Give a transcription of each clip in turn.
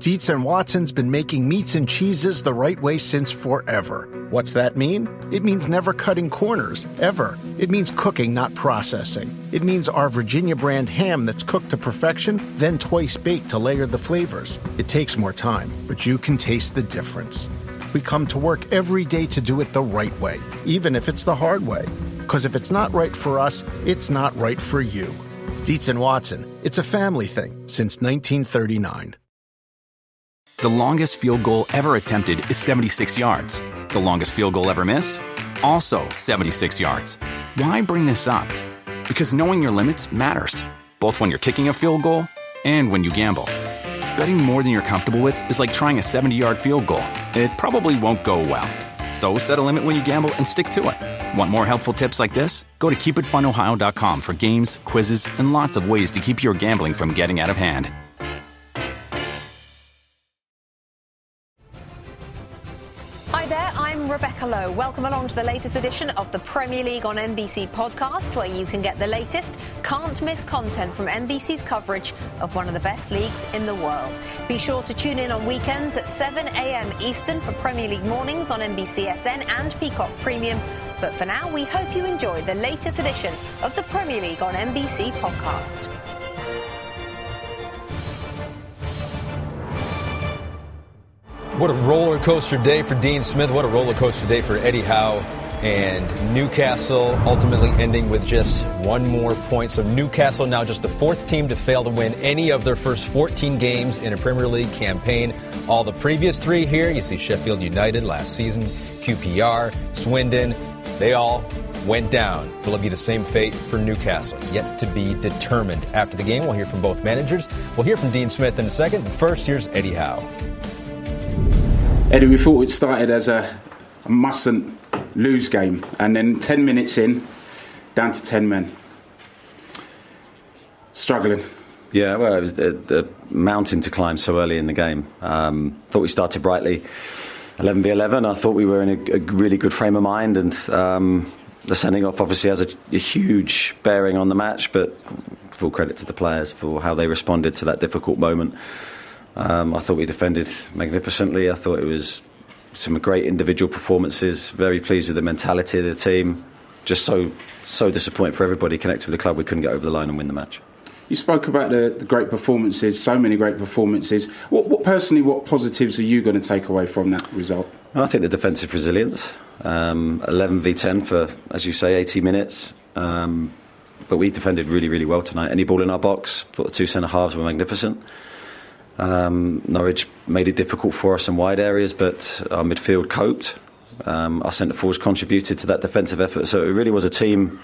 Dietz & Watson's been making meats and cheeses the right way since forever. What's that mean? It means never cutting corners, ever. It means cooking, not processing. It means our Virginia brand ham that's cooked to perfection, then twice baked to layer the flavors. It takes more time, but you can taste the difference. We come to work every day to do it the right way, even if it's the hard way. Because if it's not right for us, it's not right for you. Dietz & Watson, it's a family thing since 1939. The longest field goal ever attempted is 76 yards. The longest field goal ever missed? Also 76 yards. Why bring this up? Because knowing your limits matters, both when you're kicking a field goal and when you gamble. Betting more than you're comfortable with is like trying a 70-yard field goal. It probably won't go well. So set a limit when you gamble and stick to it. Want more helpful tips like this? Go to keepitfunohio.com for games, quizzes, and lots of ways to keep your gambling from getting out of hand. Hi there, I'm Rebecca Lowe. Welcome along to the latest edition of the Premier League on NBC podcast, where you can get the latest, can't-miss content from NBC's coverage of one of the best leagues in the world. Be sure to tune in on weekends at 7 a.m. Eastern for Premier League mornings on NBCSN and Peacock Premium. But for now, we hope you enjoy the latest edition of the Premier League on NBC podcast. What a roller coaster day for Dean Smith. What a roller coaster day for Eddie Howe. And Newcastle ultimately ending with just one more point. So Newcastle now just the fourth team to fail to win any of their first 14 games in a Premier League campaign. All the previous three here, you see Sheffield United last season, QPR, Swindon, they all went down. Will it be the same fate for Newcastle? Yet to be determined. After the game, we'll hear from both managers. We'll hear from Dean Smith in a second. But first, here's Eddie Howe. Eddie, we thought it started as a mustn't lose game, and then 10 minutes in, down to 10 men. Struggling. Yeah, well, it was the mountain to climb so early in the game. Thought we started brightly, 11v11. I thought we were in a really good frame of mind, and the sending off obviously has a huge bearing on the match, but full credit to the players for how they responded to that difficult moment. I thought we defended magnificently. I thought it was some great individual performances. Very pleased with the mentality of the team. Just so disappointed for everybody connected with the club we couldn't get over the line and win the match. You spoke about the great performances, so many great performances. What positives are you going to take away from that result? I think the defensive resilience. 11v10 for, as you say, 80 minutes. But we defended really, really well tonight. Any ball in our box. Thought the two centre-halves were magnificent. Norwich made it difficult for us in wide areas, but our midfield coped. Our centre-forwards contributed to that defensive effort. So it really was a team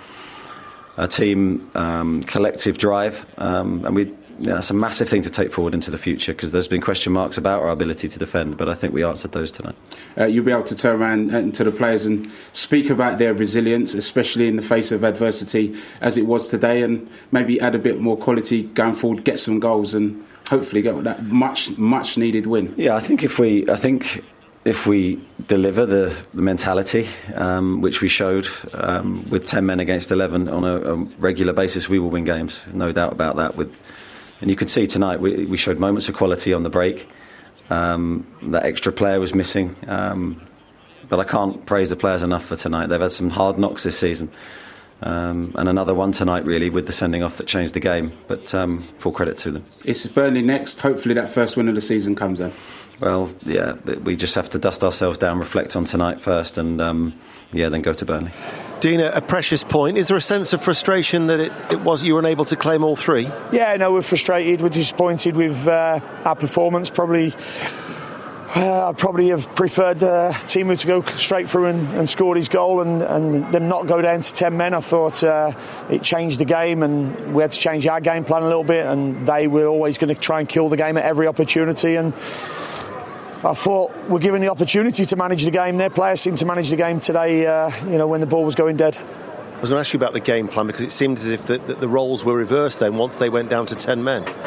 collective drive. And that's a massive thing to take forward into the future, because there's been question marks about our ability to defend, but I think we answered those tonight. You'll be able to turn around to the players and speak about their resilience, especially in the face of adversity as it was today, and maybe add a bit more quality going forward, get some goals and hopefully get that much needed win. Yeah, I think if we deliver the mentality which we showed with 10 men against 11 on a regular basis, we will win games. No doubt about that. And you could see tonight we showed moments of quality on the break. That extra player was missing, but I can't praise the players enough for tonight. They've had some hard knocks this season. And another one tonight, really, with the sending off that changed the game. But full credit to them. It's Burnley next. Hopefully that first win of the season comes then. Well, yeah, we just have to dust ourselves down, reflect on tonight first, and then go to Burnley. Dean, a precious point. Is there a sense of frustration that it was you were unable to claim all three? Yeah, no, we're frustrated. We're disappointed with our performance. I'd probably have preferred Timo to go straight through and scored his goal and them not go down to 10 men. I thought it changed the game, and we had to change our game plan a little bit, and they were always going to try and kill the game at every opportunity. And I thought we're given the opportunity to manage the game. Their players seemed to manage the game today, when the ball was going dead. I was going to ask you about the game plan, because it seemed as if the roles were reversed then once they went down to 10 men.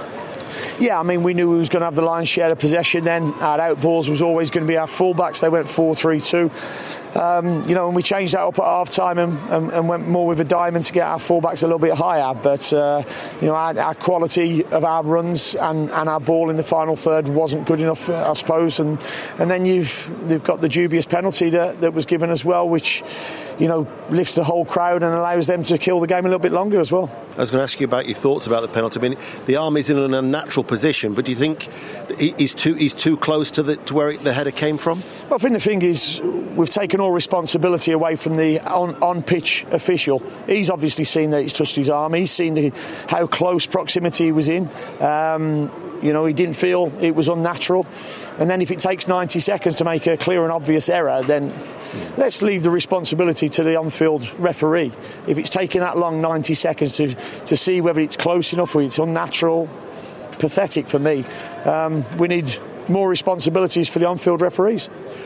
Yeah, I mean, we knew we was going to have the lion's share of possession then. Our outballs was always going to be our fullbacks. They went 4-3-2. And we changed that up at half-time and went more with a diamond to get our fullbacks a little bit higher. But, our quality of our runs and our ball in the final third wasn't good enough, I suppose. And then they've got the dubious penalty that was given as well, which, lifts the whole crowd and allows them to kill the game a little bit longer as well. I was going to ask you about your thoughts about the penalty. I mean, the arm is in an unnatural position, but do you think he's too close to where the header came from? Well, I think the thing is, we've taken all responsibility away from the on-pitch official. He's obviously seen that he's touched his arm. He's seen how close proximity he was in. He didn't feel it was unnatural. And then if it takes 90 seconds to make a clear and obvious error, then let's leave the responsibility to the on-field referee. If it's taking that long, 90 seconds to see whether it's close enough or it's unnatural, pathetic for me. We need more responsibilities for the on-field referees.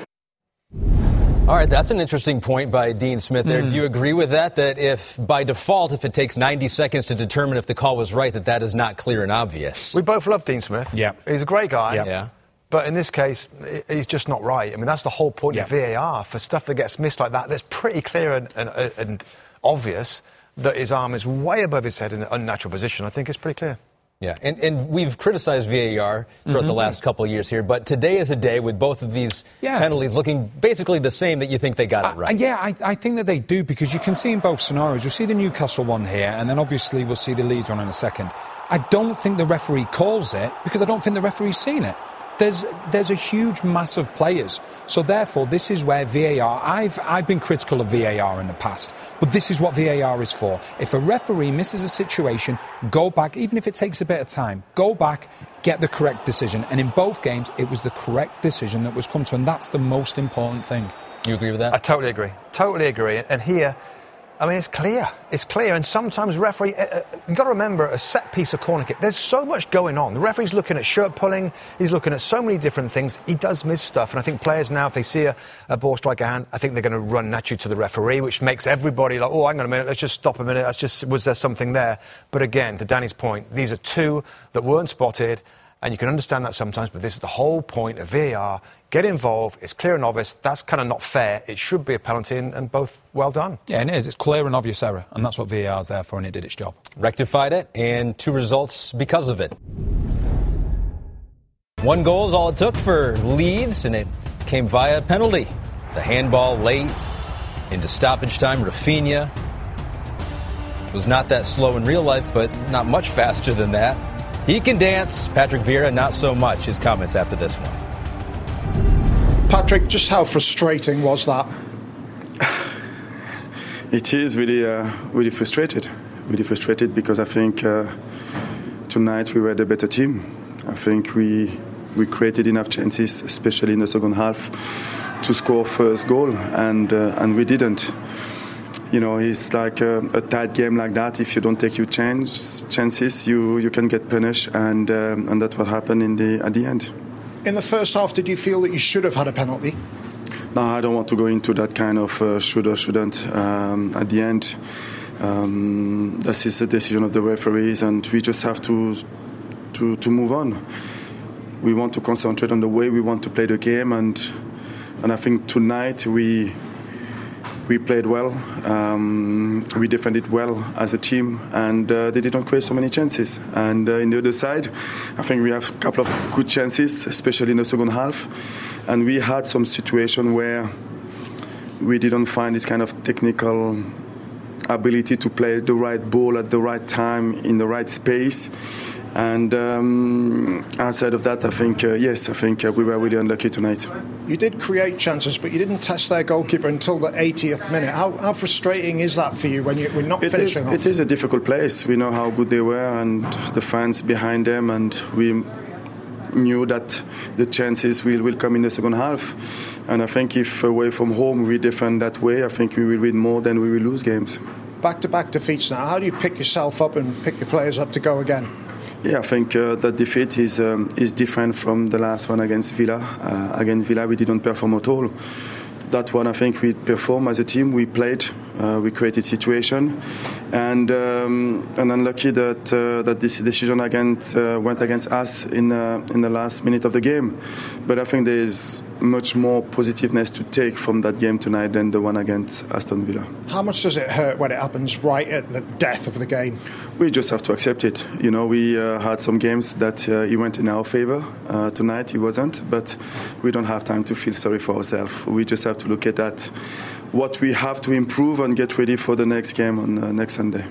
All right, that's an interesting point by Dean Smith there. Do you agree with that if by default, if it takes 90 seconds to determine if the call was right, that is not clear and obvious? We both love Dean Smith. Yeah. He's a great guy. Yeah. But in this case, he's just not right. I mean, that's the whole point of VAR. For stuff that gets missed like that, that's pretty clear and obvious that his arm is way above his head in an unnatural position. I think it's pretty clear. Yeah, and we've criticized VAR throughout the last couple of years here, but today is a day with both of these penalties looking basically the same that you think they got it right. I think that they do, because you can see in both scenarios. You'll see the Newcastle one here, and then obviously we'll see the Leeds one in a second. I don't think the referee calls it, because I don't think the referee's seen it. There's a huge mass of players. So therefore, this is where VAR... I've been critical of VAR in the past, but this is what VAR is for. If a referee misses a situation, go back, even if it takes a bit of time, go back, get the correct decision. And in both games, it was the correct decision that was come to, and that's the most important thing. You agree with that? I totally agree. And here, I mean, it's clear. And sometimes referee, you've got to remember, a set piece of corner kick, there's so much going on. The referee's looking at shirt pulling, he's looking at so many different things. He does miss stuff. And I think players now, if they see a ball strike a hand, I think they're going to run naturally to the referee, which makes everybody like, hang on a minute, let's just stop a minute. Was there something there? But again, to Danny's point, these are two that weren't spotted. And you can understand that sometimes, but this is the whole point of VAR. Get involved. It's clear and obvious. That's kind of not fair. It should be a penalty, and both well done. Yeah, and it is. It's clear and obvious error, and that's what VAR is there for, and it did its job. Rectified it, and 2 results because of it. 1 goal is all it took for Leeds, and it came via penalty. The handball late into stoppage time. Rafinha was not that slow in real life, but not much faster than that. He can dance. Patrick Vieira, not so much. His comments after this one. Patrick, just how frustrating was that? It is really frustrated. Really frustrated because I think tonight we were the better team. I think we created enough chances, especially in the second half, to score first goal, and we didn't. It's like a tight game like that. If you don't take your chances, you can get punished, and that's what happened at the end. In the first half, did you feel that you should have had a penalty? No, I don't want to go into that kind of should or shouldn't. At the end, this is the decision of the referees, and we just have to move on. We want to concentrate on the way we want to play the game, and I think tonight we played well, we defended well as a team, and they didn't create so many chances. And in the other side, I think we have a couple of good chances, especially in the second half. And we had some situation where we didn't find this kind of technical ability to play the right ball at the right time in the right space. And outside of that, I think we were really unlucky tonight. You did create chances, but you didn't test their goalkeeper until the 80th minute. How frustrating is that for you when we're not finishing off? It is a difficult place. We know how good they were and the fans behind them, and we knew that the chances will come in the second half. And I think if away from home we defend that way, I think we will win more than we will lose games. Back-to-back defeats now. How do you pick yourself up and pick your players up to go again? Yeah, I think that defeat is different from the last one against Villa. Against Villa, we didn't perform at all. That one, I think we performed as a team. We played We created situation, and unlucky that this decision went against us in the last minute of the game. But I think there is much more positiveness to take from that game tonight than the one against Aston Villa. How much does it hurt when it happens right at the death of the game? We just have to accept it. You know, we had some games that he went in our favour. Tonight he wasn't, but we don't have time to feel sorry for ourselves. We just have to look at that, what we have to improve and get ready for the next game on next Sunday.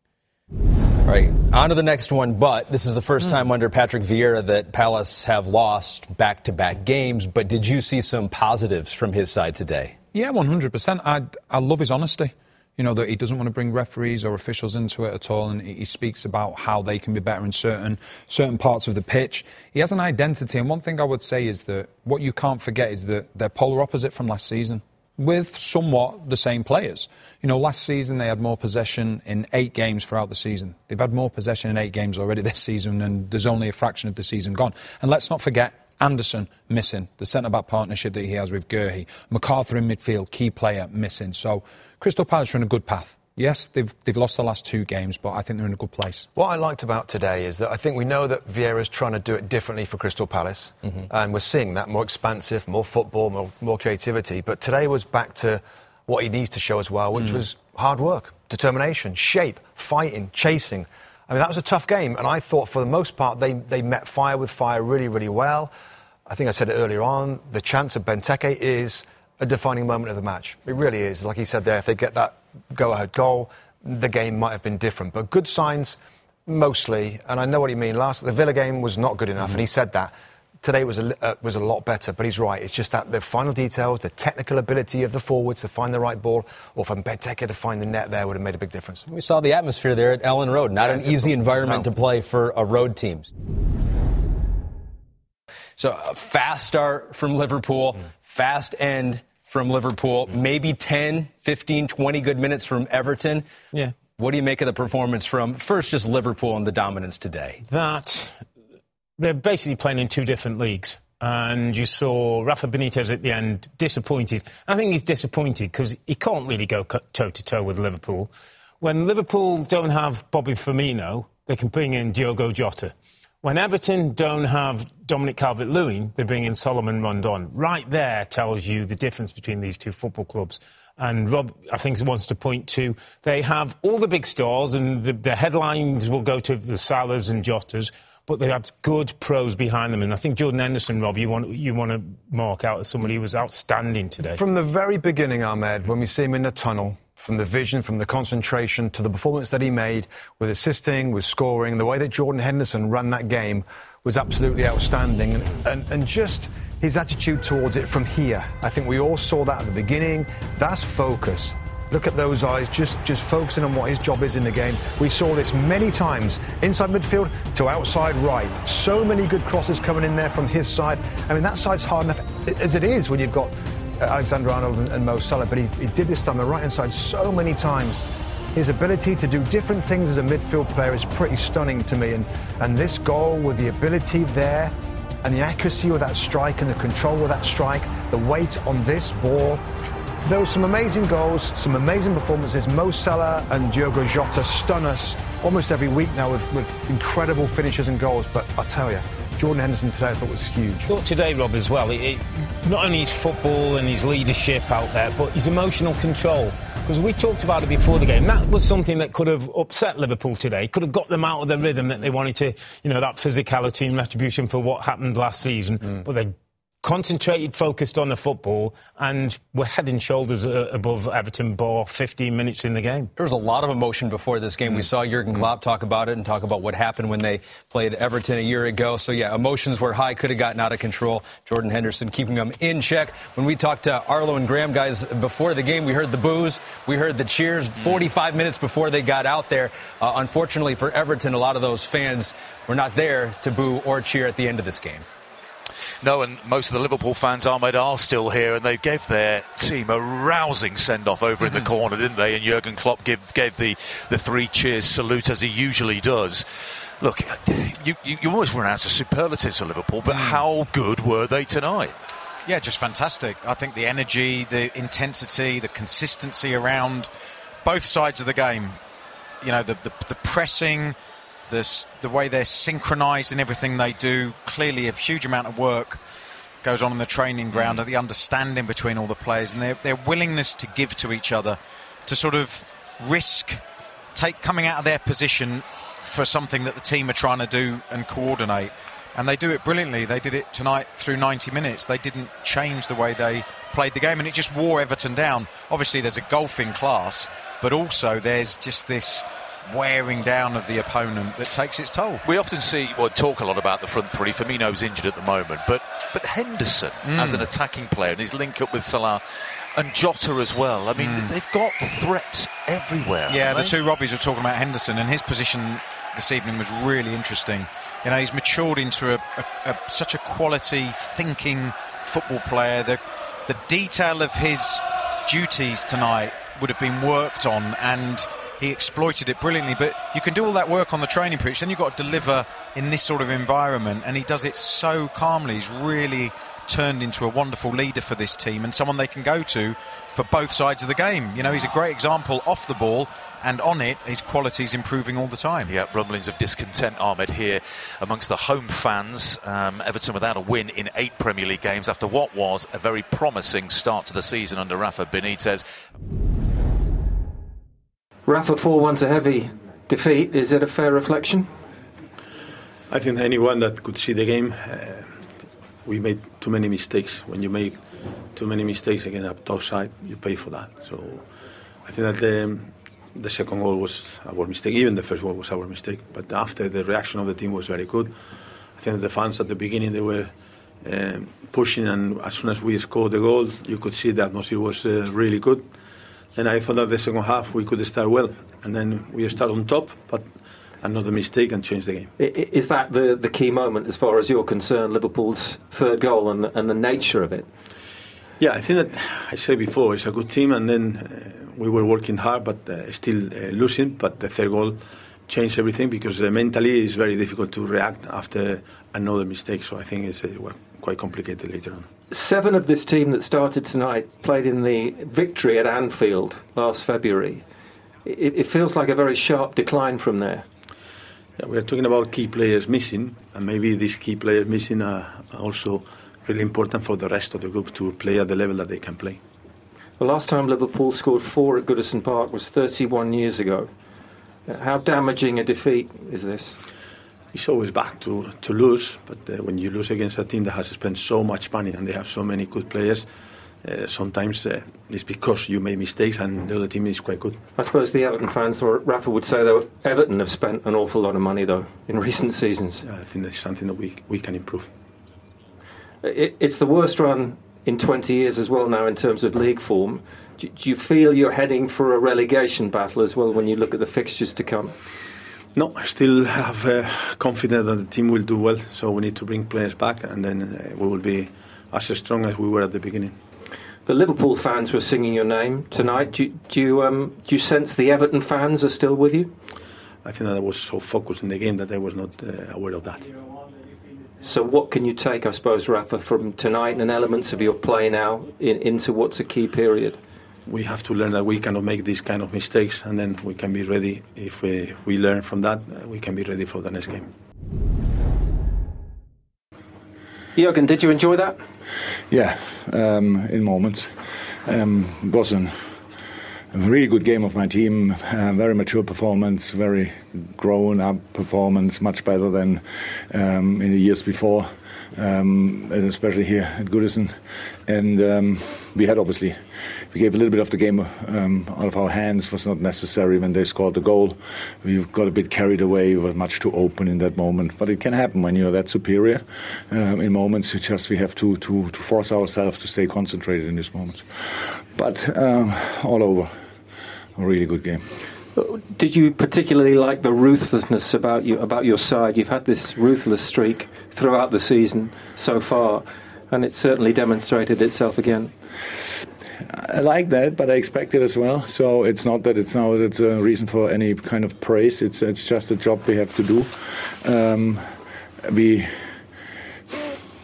All right, on to the next one, but this is the first time under Patrick Vieira that Palace have lost back-to-back games, but did you see some positives from his side today? Yeah, 100%. I love his honesty. You know, that he doesn't want to bring referees or officials into it at all, and he speaks about how they can be better in certain parts of the pitch. He has an identity, and one thing I would say is that what you can't forget is that they're polar opposite from last season, with somewhat the same players. You know, last season they had more possession in 8 games throughout the season. They've had more possession in 8 games already this season, and there's only a fraction of the season gone. And let's not forget Anderson missing, the centre-back partnership that he has with Guehi. MacArthur in midfield, key player, missing. So Crystal Palace are in a good path. Yes, they've lost the last 2 games, but I think they're in a good place. What I liked about today is that I think we know that Vieira's trying to do it differently for Crystal Palace, and we're seeing that more expansive, more football, more creativity. But today was back to what he needs to show as well, which was hard work, determination, shape, fighting, chasing. I mean, that was a tough game, and I thought for the most part they met fire with fire really, really well. I think I said it earlier on, the chance of Benteke is a defining moment of the match. It really is. Like he said there, if they get that go-ahead goal, the game might have been different. But good signs, mostly, and I know what you mean. The Villa game was not good enough, and he said that. Today was a lot better, but he's right. It's just that the final details, the technical ability of the forwards to find the right ball, or for Benteke to find the net there would have made a big difference. We saw the atmosphere there at Ellen Road. Not an easy environment to play for a road team. So a fast start from Liverpool, fast end from Liverpool, maybe 10, 15, 20 good minutes from Everton. Yeah. What do you make of the performance from, first, just Liverpool and the dominance today? That they're basically playing in 2 different leagues. And you saw Rafa Benitez at the end disappointed. I think he's disappointed because he can't really go toe-to-toe with Liverpool. When Liverpool don't have Bobby Firmino, they can bring in Diogo Jota. When Everton don't have Dominic Calvert-Lewin, they bring in Solomon Rondon. Right there tells you the difference between these 2 football clubs. And Rob, I think, wants to point to, they have all the big stars, and the headlines will go to the Salahs and Jotas, but they have good pros behind them. And I think Jordan Henderson, Rob, you want to mark out as somebody who was outstanding today. From the very beginning, Ahmed, when we see him in the tunnel, from the vision, from the concentration to the performance that he made with assisting, with scoring, the way that Jordan Henderson ran that game was absolutely outstanding. And just his attitude towards it from here. I think we all saw that at the beginning. That's focus. Look at those eyes, just focusing on what his job is in the game. We saw this many times, inside midfield to outside right. So many good crosses coming in there from his side. I mean, that side's hard enough as it is when you've got Alexander-Arnold and Mo Salah, but he did this on the right-hand side so many times. His ability to do different things as a midfield player is pretty stunning to me, and this goal with the ability there and the accuracy with that strike and the control with that strike, the weight on this ball. There were some amazing goals, some amazing performances. Mo Salah and Diogo Jota stun us almost every week now with incredible finishes and goals, but I'll tell you, Jordan Henderson today I thought was huge. I thought today, Rob, as well, not only his football and his leadership out there, but his emotional control. Because we talked about it before the game. That was something that could have upset Liverpool today, could have got them out of the rhythm that they wanted to, that physicality and retribution for what happened last season. But they concentrated, focused on the football, and were head and shoulders above Everton bar 15 minutes in the game. There was a lot of emotion before this game. We saw Jurgen Klopp talk about it and talk about what happened when they played Everton a year ago. So, yeah, emotions were high, could have gotten out of control. Jordan Henderson keeping them in check. When we talked to Arlo and Graham, guys, before the game, we heard the boos, we heard the cheers 45 minutes before they got out there. Unfortunately for Everton, a lot of those fans were not there to boo or cheer at the end of this game. No, and most of the Liverpool fans, Ahmed, are still here, and they gave their team a rousing send-off over in the corner, didn't they? And Jurgen Klopp gave the 3 cheers salute, as he usually does. Look, you almost run out of superlatives for Liverpool, but how good were they tonight? Yeah, just fantastic. I think the energy, the intensity, the consistency around both sides of the game. You know, the pressing, the way they're synchronised in everything they do. Clearly a huge amount of work goes on in the training ground, and the understanding between all the players and their willingness to give to each other, to sort of risk coming out of their position for something that the team are trying to do and coordinate. And they do it brilliantly. They did it tonight through 90 minutes. They didn't change the way they played the game, and it just wore Everton down. Obviously there's a golfing class, but also there's just this wearing down of the opponent that takes its toll. We often talk a lot about the front three. Firmino's injured at the moment, but Henderson as an attacking player and his link up with Salah and Jota as well. I mean, they've got threats everywhere. Yeah, the two Robbies were talking about Henderson, and his position this evening was really interesting. You know, he's matured into such a quality thinking football player. The detail of his duties tonight would have been worked on, and he exploited it brilliantly. But you can do all that work on the training pitch, then you've got to deliver in this sort of environment, and he does it so calmly. He's really turned into a wonderful leader for this team and someone they can go to for both sides of the game. You know, he's a great example off the ball, and on it, his quality's improving all the time. Yeah, rumblings of discontent, Ahmed, here amongst the home fans. Everton without a win in 8 Premier League games after what was a very promising start to the season under Rafa Benitez. Rafa, 4-1's a heavy defeat. Is it a fair reflection? I think anyone that could see the game, we made too many mistakes. When you make too many mistakes against a tough side, you pay for that. So I think that the second goal was our mistake. Even the first goal was our mistake. But after, the reaction of the team was very good. I think the fans at the beginning, they were pushing, and as soon as we scored the goal, you could see the atmosphere was really good. Then I thought that the second half we could start well, and then we start on top, but another mistake and change the game. Is that the key moment as far as you're concerned, Liverpool's third goal and the nature of it? Yeah, I think that, I said before, it's a good team, and then we were working hard, but still losing. But the third goal changed everything, because mentally it's very difficult to react after another mistake. So I think it's quite complicated later on. 7 of this team that started tonight played in the victory at Anfield last February. It feels like a very sharp decline from there. Yeah, we're talking about key players missing, and maybe these key players missing are also really important for the rest of the group to play at the level that they can play. The last time Liverpool scored 4 at Goodison Park was 31 years ago. How damaging a defeat is this? It's always bad to lose, but when you lose against a team that has spent so much money and they have so many good players, sometimes it's because you made mistakes and the other team is quite good. I suppose the Everton fans, or Rafa would say, that Everton have spent an awful lot of money, though, in recent seasons. I think that's something that we can improve. It's the worst run in 20 years as well now in terms of league form. Do you feel you're heading for a relegation battle as well when you look at the fixtures to come? No, I still have confidence that the team will do well, so we need to bring players back, and then we will be as strong as we were at the beginning. The Liverpool fans were singing your name tonight. Do you sense the Everton fans are still with you? I think that I was so focused in the game that I was not aware of that. So what can you take, I suppose, Rafa, from tonight and elements of your play now into what's a key period? We have to learn that we cannot make these kind of mistakes, and then we can be ready. If we learn from that, we can be ready for the next game. Jürgen, did you enjoy that? Yeah, in moments. It was a really good game of my team, very mature performance, very grown-up performance, much better than in the years before, and especially here at Goodison. And we gave a little bit of the game out of our hands. It was not necessary when they scored the goal. We got a bit carried away. We were much too open in that moment. But it can happen when you're that superior. In moments, we have to force ourselves to stay concentrated in these moments. But all over, a really good game. Did you particularly like the ruthlessness about your side? You've had this ruthless streak throughout the season so far, and it certainly demonstrated itself again. I like that, but I expect it as well. So it's not that it's a reason for any kind of praise. It's just a job we have to do.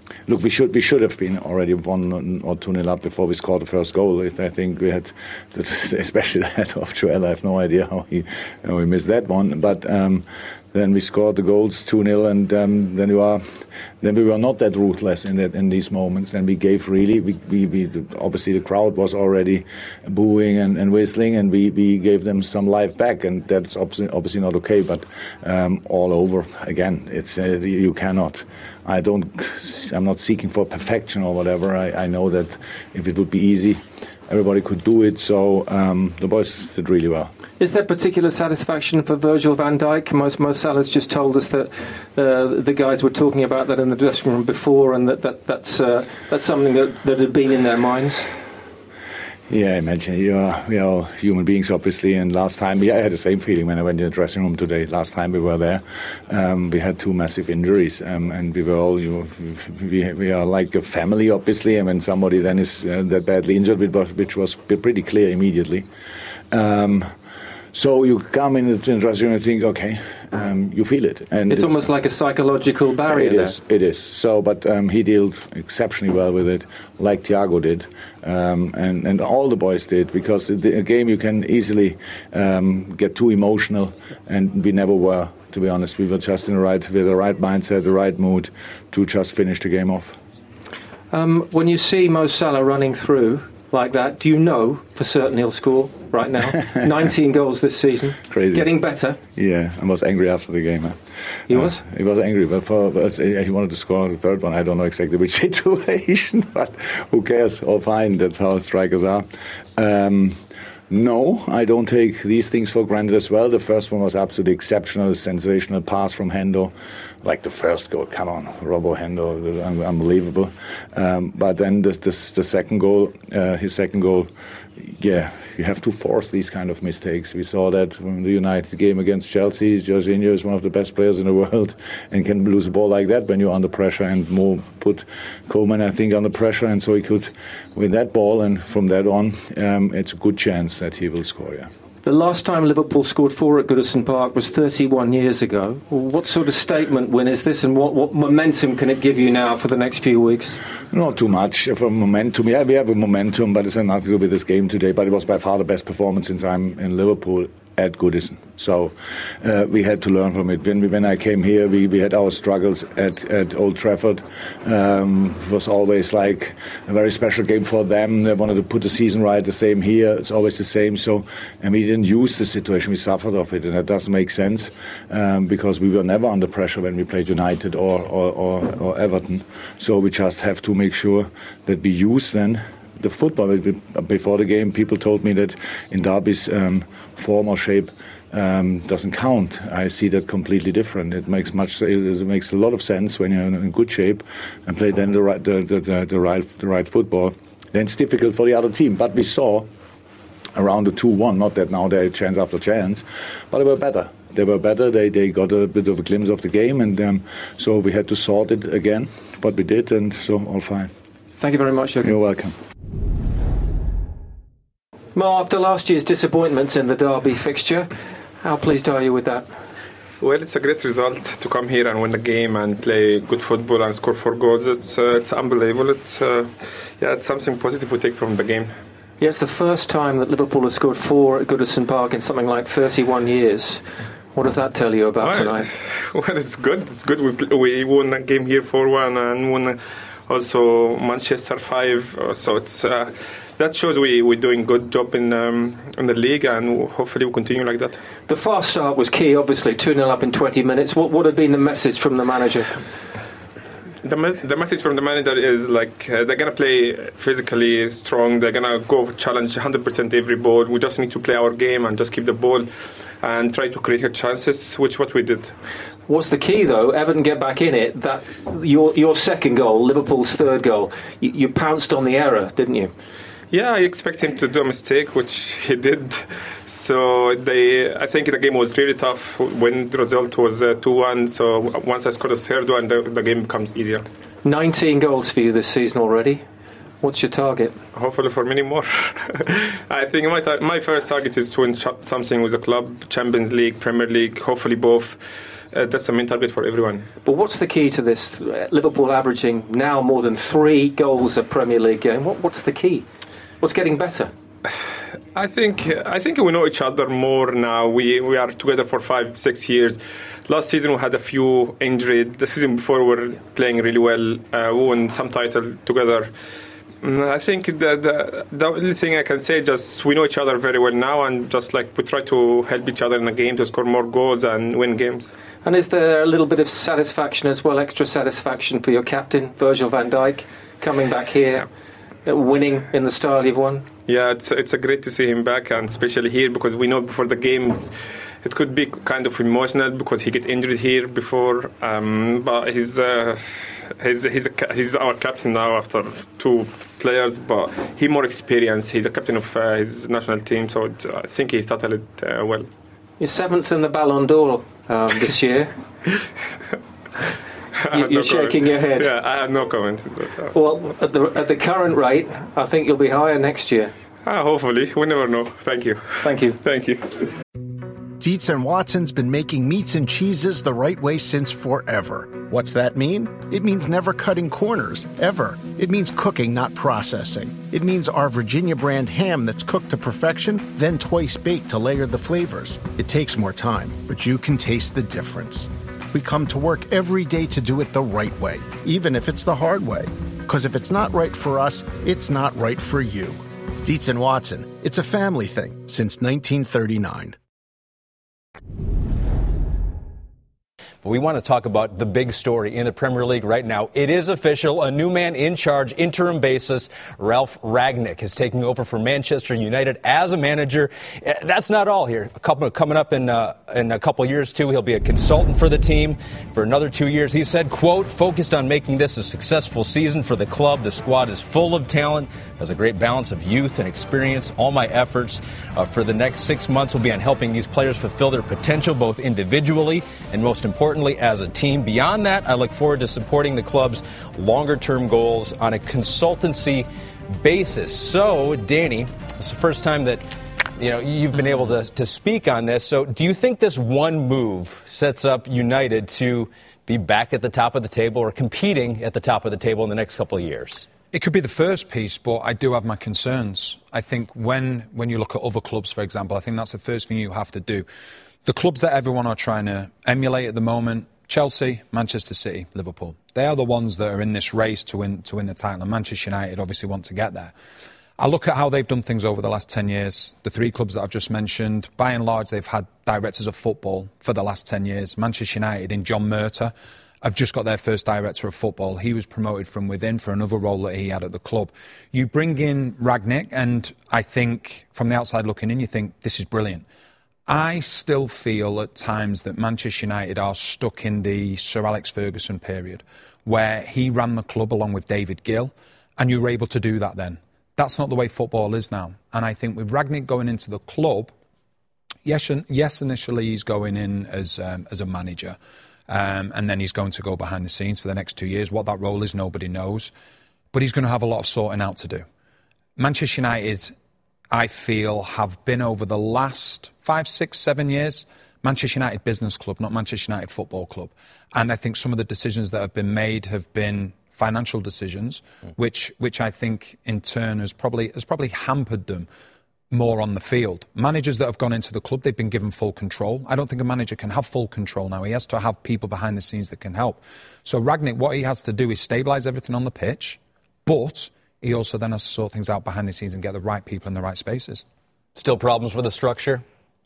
look, we should have been already 1 or 2-0 up before we scored the first goal. I think we had, especially that of Joel. I have no idea how he missed that one. But then we scored the goals 2-0, and then we were not that ruthless in these moments. And we gave really, we obviously the crowd was already booing and whistling, and we gave them some life back, and that's obviously not okay. But all over again, it's you cannot. I'm not seeking for perfection or whatever. I know that if it would be easy, everybody could do it. So the boys did really well. Is there particular satisfaction for Virgil van Dijk? Mo Salah's just told us that the guys were talking about that in the dressing room before, and that's something that had been in their minds. Yeah, I imagine we are all human beings, obviously. And last time, I had the same feeling when I went in the dressing room today. Last time we were there, we had 2 massive injuries, and we were all, we are like a family, obviously. And when somebody then is that badly injured, which was pretty clear immediately. So you come in the dressing room and think, okay, you feel it. And it's almost like a psychological barrier. It is. So, but he dealt exceptionally well with it, like Thiago did, and all the boys did, because a game you can easily get too emotional, and we never were. To be honest, we were just with the right mindset, the right mood to just finish the game off. When you see Mo Salah running through like that, do you know for certain he'll score right now? 19 goals this season. Crazy. Getting better. Yeah, I was angry after the game. He was? He was angry, but he wanted to score the third one. I don't know exactly which situation, but who cares? All fine, that's how strikers are. No, I don't take these things for granted as well. The first one was absolutely exceptional, sensational pass from Hendo. Like the first goal, come on, Robo Hendo, unbelievable. But then the second goal, his second goal, yeah, you have to force these kind of mistakes. We saw that from the United game against Chelsea. Jorginho is one of the best players in the world and can lose a ball like that when you're under pressure, and Mo put Coleman, I think, under pressure, and so he could win that ball, and from that on, it's a good chance that he will score, yeah. The last time Liverpool scored 4 at Goodison Park was 31 years ago. What sort of statement win is this, and what momentum can it give you now for the next few weeks? Not too much for momentum. Yeah, we have a momentum, but it's nothing to do with this game today. But it was by far the best performance since I'm in Liverpool at Goodison. So we had to learn from it. When I came here, we had our struggles at Old Trafford. It was always like a very special game for them. They wanted to put the season right. The same here. It's always the same. So, and we didn't use the situation. We suffered of it, and that doesn't make sense because we were never under pressure when we played United or Everton. So we just have to make sure that we use then the football. Before the game, people told me that in derbies, form or shape doesn't count. I see that completely different. It makes a lot of sense when you're in good shape and play then the right football. Then it's difficult for the other team. But we saw around the 2-1, not that now they had chance after chance, but they were better. They got a bit of a glimpse of the game, and so we had to sort it again. But we did, and so all fine. Thank you very much, Jürgen. You're welcome. Mo, after last year's disappointments in the derby fixture, how pleased are you with that? Well, it's a great result to come here and win the game and play good football and score 4 goals. It's unbelievable. It's something positive we take from the game. Yeah, it's the first time that Liverpool has scored 4 at Goodison Park in something like 31 years. What does that tell you about tonight? Well, it's good. It's good. We won a game here 4-1 and won also Manchester 5. So it's that shows we're doing good job in the league, and hopefully we'll continue like that. The fast start was key, obviously, 2-0 up in 20 minutes. What had been the message from the manager? The message from the manager is like they're going to play physically strong. They're going to go challenge 100% every ball. We just need to play our game and just keep the ball and try to create chances, which what we did. What's the key, though? Everton get back in it. That your second goal, Liverpool's third goal, you pounced on the error, didn't you? Yeah, I expect him to do a mistake, which he did. So I think the game was really tough when the result was 2-1. So once I scored a third one, the game becomes easier. 19 goals for you this season already. What's your target? Hopefully for many more. I think my first target is to win something with the club, Champions League, Premier League, hopefully both. that's the main target for everyone. But what's the key to this? Liverpool averaging now more than 3 goals a Premier League game. What's the key? What's getting better? I think we know each other more now. We are together for 5-6 years. Last season we had a few injuries. The season before we were playing really well. We won some title together. I think the only thing I can say just we know each other very well now, and just like we try to help each other in the game to score more goals and win games. And is there a little bit of satisfaction as well, extra satisfaction for your captain, Virgil van Dijk, coming back here, winning in the style you've won? Yeah, it's great to see him back, and especially here because we know before the games it could be kind of emotional because he get injured here before, but he's our captain now after 2 players, but he more experienced. He's a captain of his national team, so I think he started it well. You're 7th in the Ballon d'Or this year. You're shaking your head. Yeah, I have no comment. Well, at the current rate, I think you'll be higher next year. Hopefully. We never know. Thank you. Thank you. Thank you. Dietz and Watson's been making meats and cheeses the right way since forever. What's that mean? It means never cutting corners, ever. It means cooking, not processing. It means our Virginia brand ham that's cooked to perfection, then twice baked to layer the flavors. It takes more time, but you can taste the difference. We come to work every day to do it the right way, even if it's the hard way. Because if it's not right for us, it's not right for you. Dietz and Watson, it's a family thing since 1939. But we want to talk about the big story in the Premier League right now. It is official. A new man in charge, interim basis. Ralf Rangnick is taking over for Manchester United as a manager. That's not all here. Coming up in a couple of years, too, he'll be a consultant for the team for another 2 years. He said, quote, focused on making this a successful season for the club. The squad is full of talent, has a great balance of youth and experience. All my efforts for the next 6 months will be on helping these players fulfill their potential, both individually and most importantly as a team. Beyond that, I look forward to supporting the club's longer-term goals on a consultancy basis. So, Danny, it's the first time that you've been able to speak on this. So do you think this one move sets up United to be back at the top of the table or competing at the top of the table in the next couple of years? It could be the first piece, but I do have my concerns. I think when you look at other clubs, for example, I think that's the first thing you have to do. The clubs that everyone are trying to emulate at the moment, Chelsea, Manchester City, Liverpool, they are the ones that are in this race to win the title. And Manchester United obviously want to get there. I look at how they've done things over the last 10 years. The 3 clubs that I've just mentioned, by and large, they've had directors of football for the last 10 years. Manchester United in John Murtough have just got their first director of football. He was promoted from within for another role that he had at the club. You bring in Rangnick, and I think from the outside looking in, you think this is brilliant. I still feel at times that Manchester United are stuck in the Sir Alex Ferguson period, where he ran the club along with David Gill, and you were able to do that then. That's not the way football is now. And I think with Rangnick going into the club, yes, initially he's going in as a manager, and then he's going to go behind the scenes for the next 2 years. What that role is, nobody knows. But he's going to have a lot of sorting out to do. Manchester United, I feel, have been over the last 5, 6, 7 years Manchester United Business Club, not Manchester United Football Club. And I think some of the decisions that have been made have been financial decisions, which I think in turn has probably hampered them more on the field. Managers that have gone into the club, they've been given full control. I don't think a manager can have full control now. He has to have people behind the scenes that can help. So Rangnick, what he has to do is stabilise everything on the pitch, but he also then has to sort things out behind the scenes and get the right people in the right spaces. Still problems with the structure?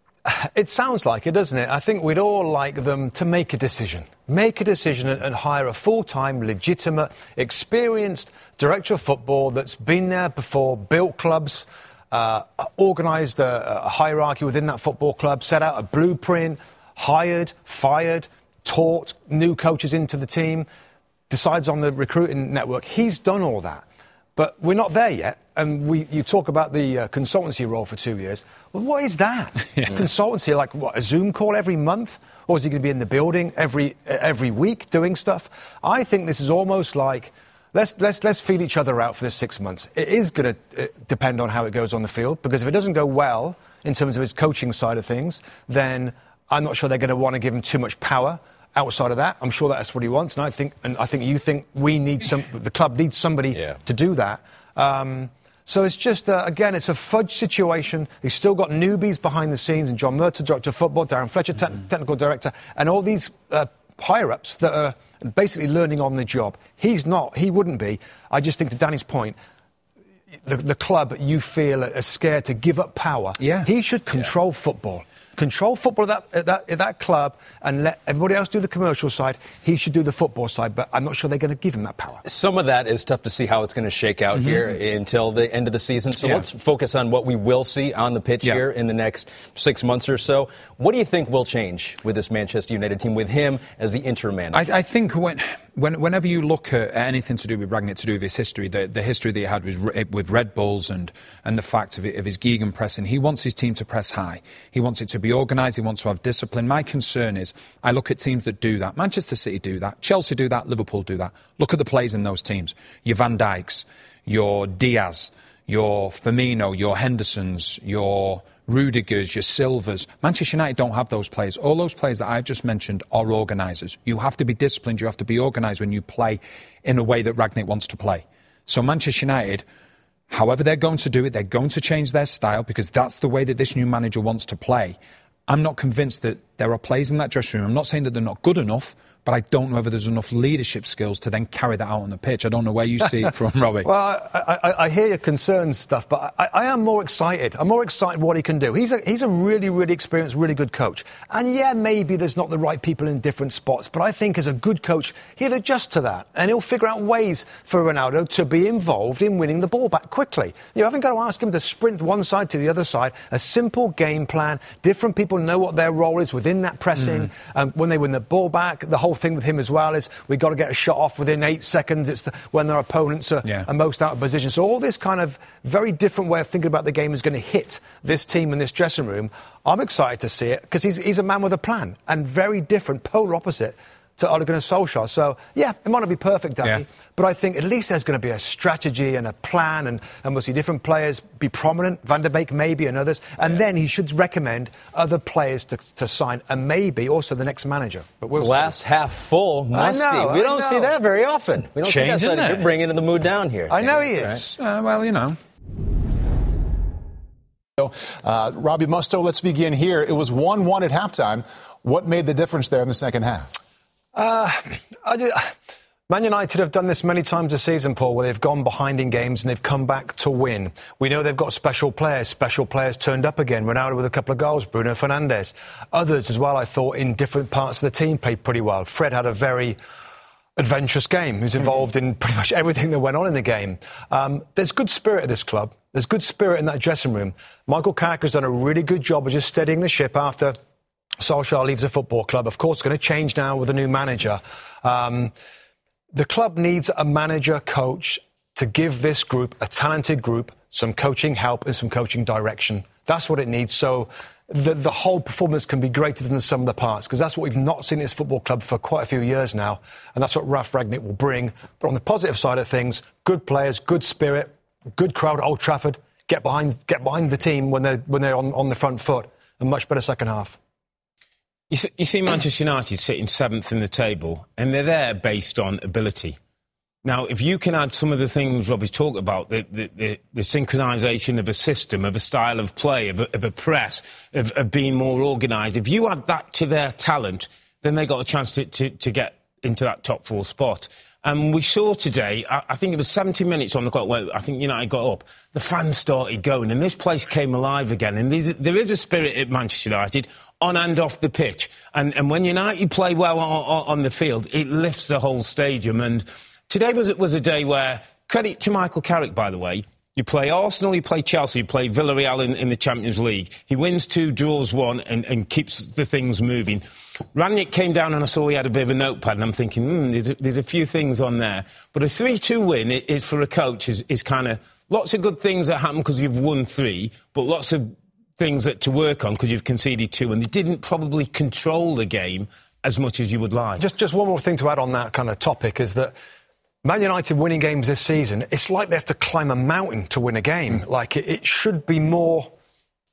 It sounds like it, doesn't it? I think we'd all like them to make a decision. Make a decision and hire a full-time, legitimate, experienced director of football that's been there before, built clubs, organised a hierarchy within that football club, set out a blueprint, hired, fired, taught new coaches into the team, decides on the recruiting network. He's done all that. But we're not there yet. And you talk about the consultancy role for 2 years. Well, what is that? Yeah. Consultancy, like what, a Zoom call every month? Or is he going to be in the building every week doing stuff? I think this is almost like, let's feel each other out for this 6 months. It is going to depend on how it goes on the field, because if it doesn't go well in terms of his coaching side of things, then I'm not sure they're going to want to give him too much power outside of that. I'm sure that's what he wants, and I think you think the club needs somebody to do that. So it's just, again, it's a fudge situation. He's still got newbies behind the scenes, and John Murtaugh, Director of Football, Darren Fletcher, Technical Director, and all these higher-ups that are basically learning on the job. He's not. He wouldn't be. I just think, to Danny's point, the club, you feel, are scared to give up power. Yeah. He should control football. Control football at that club and let everybody else do the commercial side. He should do the football side, but I'm not sure they're going to give him that power. Some of that is tough to see how it's going to shake out here until the end of the season. So let's focus on what we will see on the pitch here in the next 6 months or so. What do you think will change with this Manchester United team, with him as the interim manager? I think whenever you look at anything to do with Rangnick, to do with his history, the history that he had with Red Bulls and the fact of his gegenpressing, he wants his team to press high. He wants it to be organised. He wants to have discipline. My concern is I look at teams that do that. Manchester City do that. Chelsea do that. Liverpool do that. Look at the players in those teams. Your Van Dijks, your Diaz, your Firmino, your Hendersons, your Rudigers, your Silvers. Manchester United don't have those players. All those players that I've just mentioned are organisers. You have to be disciplined. You have to be organised when you play in a way that Rangnick wants to play. So Manchester United, however they're going to do it, they're going to change their style because that's the way that this new manager wants to play. I'm not convinced that there are players in that dressing room. I'm not saying that they're not good enough, but I don't know whether there's enough leadership skills to then carry that out on the pitch. I don't know where you see it from, Robbie. Well, I hear your concerns stuff, but I am more excited. I'm more excited what he can do. He's a really, really experienced, really good coach. And yeah, maybe there's not the right people in different spots, but I think as a good coach, he'll adjust to that. And he'll figure out ways for Ronaldo to be involved in winning the ball back quickly. You haven't got to ask him to sprint one side to the other side. A simple game plan. Different people know what their role is within that pressing. When they win the ball back, the whole thing with him as well is we've got to get a shot off within 8 seconds. It's when their opponents are most out of position. So all this kind of very different way of thinking about the game is going to hit this team in this dressing room. I'm excited to see it because he's a man with a plan and very different, polar opposite to Ole Gunnar Solskjaer. So, yeah, it might not be perfect, Danny, but I think at least there's going to be a strategy and a plan, and we'll see different players be prominent, Van der Beek maybe and others, and then he should recommend other players to sign, and maybe also the next manager. But we'll Glass half full, musty. We don't see that very often. We don't see that side. You're bringing the mood down here. I know he is. Right? Well, you know. Robbie Mustoe, let's begin here. It was 1-1 at halftime. What made the difference there in the second half? Man United have done this many times this season, Paul, where they've gone behind in games and they've come back to win. We know they've got special players. Special players turned up again. Ronaldo with a couple of goals. Bruno Fernandes. Others as well, I thought, in different parts of the team played pretty well. Fred had a very adventurous game. He was involved in pretty much everything that went on in the game. There's good spirit at this club. There's good spirit in that dressing room. Michael Carrick's done a really good job of just steadying the ship after Solskjaer leaves the football club. Of course, it's going to change now with a new manager. The club needs a manager, coach, to give this group, a talented group, some coaching help and some coaching direction. That's what it needs. So the whole performance can be greater than the sum of the parts, because that's what we've not seen in this football club for quite a few years now. And that's what Ralf Rangnick will bring. But on the positive side of things, good players, good spirit, good crowd at Old Trafford, get behind the team when they're on the front foot. A much better second half. You see Manchester United sitting 7th in the table, and they're there based on ability. Now, if you can add some of the things Robbie's talked about, the synchronisation of a system, of a style of play, of a press, of being more organised, if you add that to their talent, then they got a chance to get into that top 4 spot. And we saw today, I think it was 70 minutes on the clock where I think United got up. The fans started going and this place came alive again. And there is a spirit at Manchester United on and off the pitch. And when United play well on the field, it lifts the whole stadium. And today was a day where, credit to Michael Carrick, by the way, you play Arsenal, you play Chelsea, you play Villarreal in the Champions League. He wins 2, draws 1 and keeps the things moving. Rangnick came down and I saw he had a bit of a notepad and I'm thinking, there's a few things on there. But a 3-2 win is for a coach is kind of lots of good things that happen because you've won 3, but lots of things that to work on because you've conceded 2, and they didn't probably control the game as much as you would like. Just one more thing to add on that kind of topic is that Man United winning games this season, it's like they have to climb a mountain to win a game. Like, it should be more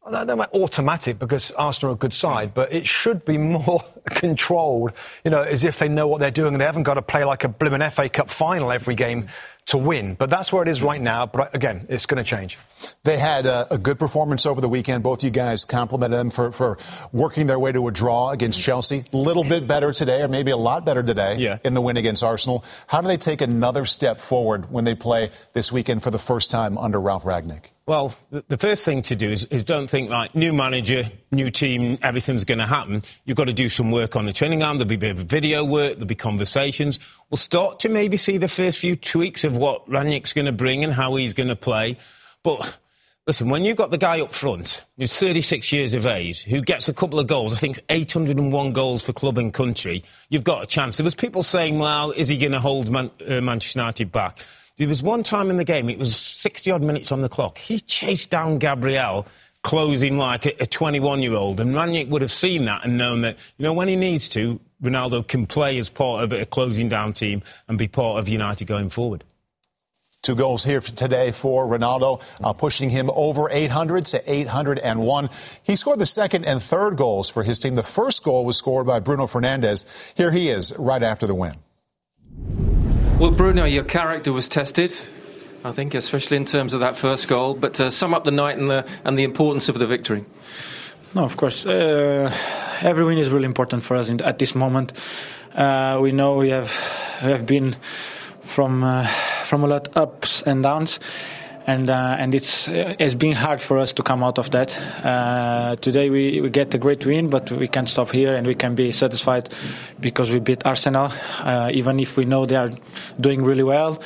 They're not automatic because Arsenal are a good side, but it should be more controlled, as if they know what they're doing and they haven't got to play like a blimmin' FA Cup final every game to win. But that's where it is right now. But again, it's going to change. They had a good performance over the weekend. Both you guys complimented them for working their way to a draw against Chelsea. A little bit better today, or maybe a lot better today in the win against Arsenal. How do they take another step forward when they play this weekend for the first time under Ralf Rangnick? Well, the first thing to do is don't think like new manager, new team, everything's going to happen. You've got to do some work on the training ground. There'll be a bit of video work. There'll be conversations. We'll start to maybe see the first few tweaks of what Rangnick's going to bring and how he's going to play. But listen, when you've got the guy up front, who's 36 years of age, who gets a couple of goals, I think 801 goals for club and country, you've got a chance. There was people saying, well, is he going to hold Manchester United back? There was one time in the game, it was 60-odd minutes on the clock. He chased down Gabriel, closing like a 21-year-old. And Rangnick would have seen that and known that, when he needs to, Ronaldo can play as part of a closing down team and be part of United going forward. 2 goals here today for Ronaldo, pushing him over 800 to 801. He scored the second and third goals for his team. The first goal was scored by Bruno Fernandes. Here he is right after the win. Well, Bruno, your character was tested, I think, especially in terms of that first goal. But sum up the night and the importance of the victory. No, of course. Every win is really important for us at this moment. We know we have been from a lot ups and downs, and it's been hard for us to come out of that. Today we get a great win, but we can't stop here, and we can be satisfied because we beat Arsenal, even if we know they are doing really well.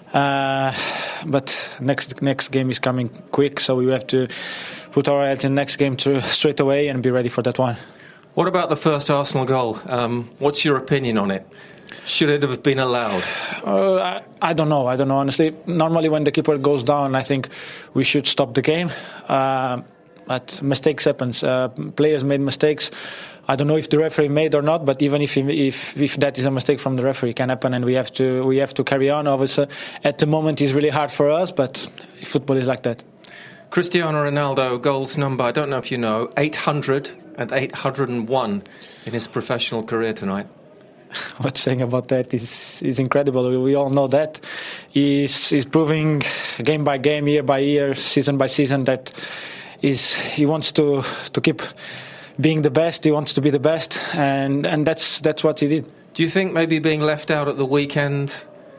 But next game is coming quick, so we have to put our heads in the next game straight away and be ready for that one. What about the first Arsenal goal? What's your opinion on it? Should it have been allowed? I don't know, honestly. Normally when the keeper goes down, I think we should stop the game. But mistakes happen. Players made mistakes. I don't know if the referee made or not, but even if that is a mistake from the referee, it can happen, and we have to carry on. Obviously, at the moment, it's really hard for us, but football is like that. Cristiano Ronaldo, goals number, I don't know if you know, 800 and 801 in his professional career tonight. What's saying about that is incredible. We all know that. He's proving game by game, year by year, season by season that he wants to keep being the best. He wants to be the best, and that's what he did. Do you think maybe being left out at the weekend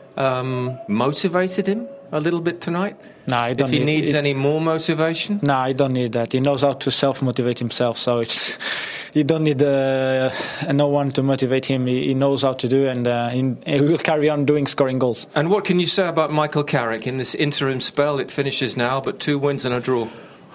motivated him a little bit tonight? No, I don't. If he needs any more motivation? No, I don't need that. He knows how to self-motivate himself, so you don't need no one to motivate him. He knows how to do, and he will carry on scoring goals. And what can you say about Michael Carrick in this interim spell? It finishes now, but 2 wins and a draw.